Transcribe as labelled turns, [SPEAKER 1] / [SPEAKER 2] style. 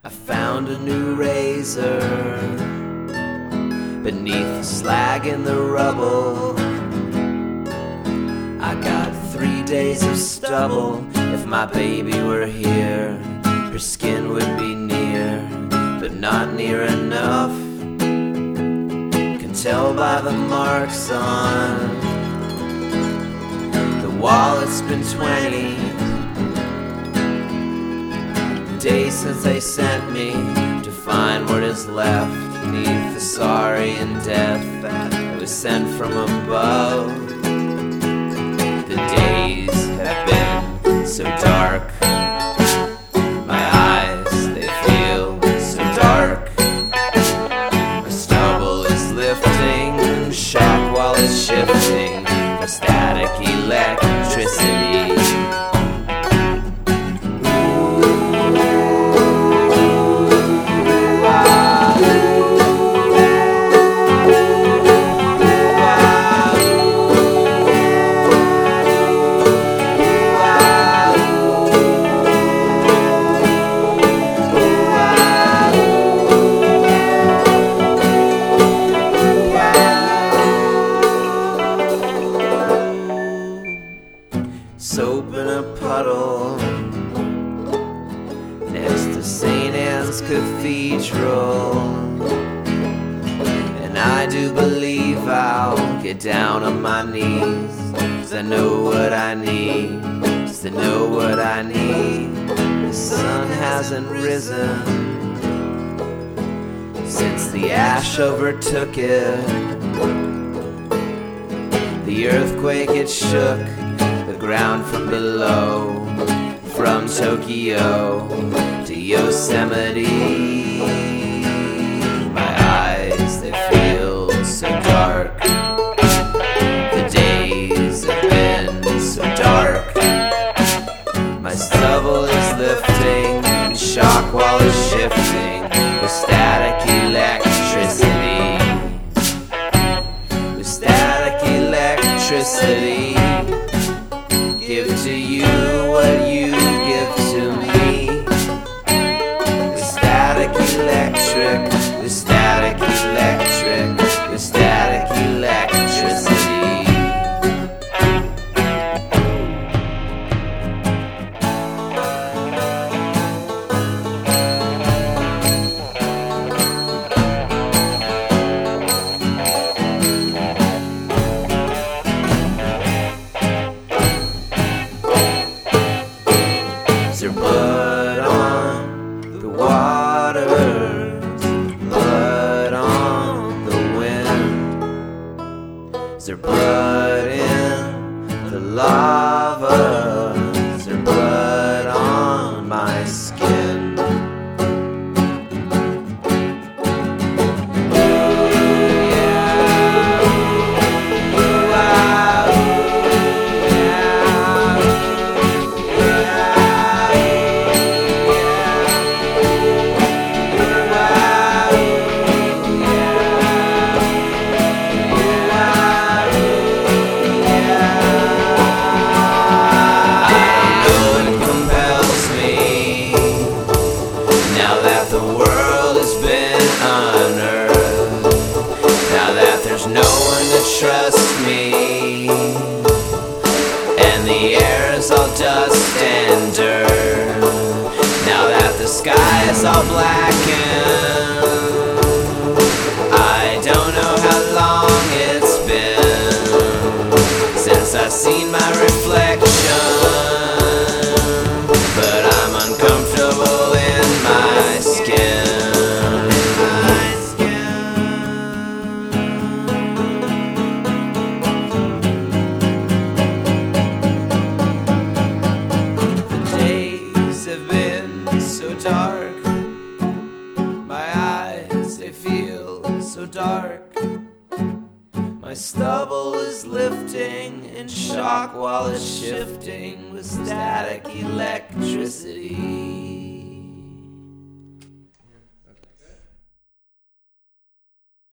[SPEAKER 1] I found a new razor beneath the slag in the rubble. I got 3 days of stubble. If my baby were here, her skin would be near, but not near enough. Can tell by the marks on the wall. It's been 20 days since they sent me to find what is left beneath the sorry and death that was sent from above. The days have been so dark, my eyes, they feel so dark. My stubble is lifting, shock while it's shifting, for static electricity. Soap in a puddle next to St. Anne's Cathedral, and I do believe I'll get down on my knees, 'cause I know what I need, 'cause I know what I need. The sun hasn't risen since the ash overtook it. The earthquake, it shook the ground from below, from Tokyo to Yosemite. My eyes, they feel so dark. The days have been so dark. My stubble is lifting in shock while it's shifting with static electricity. With static electricity. Give to you what you give to me. The static electric, the static electric, the static electricity. Is there blood on the waters, blood on the wind? Is there blood in the lava? Is there blood on my skin? No one to trust me, and the air is all dust and dirt. Now that the sky is all blackened, I don't know how long it's been since I've seen my reflection, but I'm uncomfortable in my skin. Dark, my eyes, they feel so dark. My stubble is lifting in shock while it's shifting with static electricity.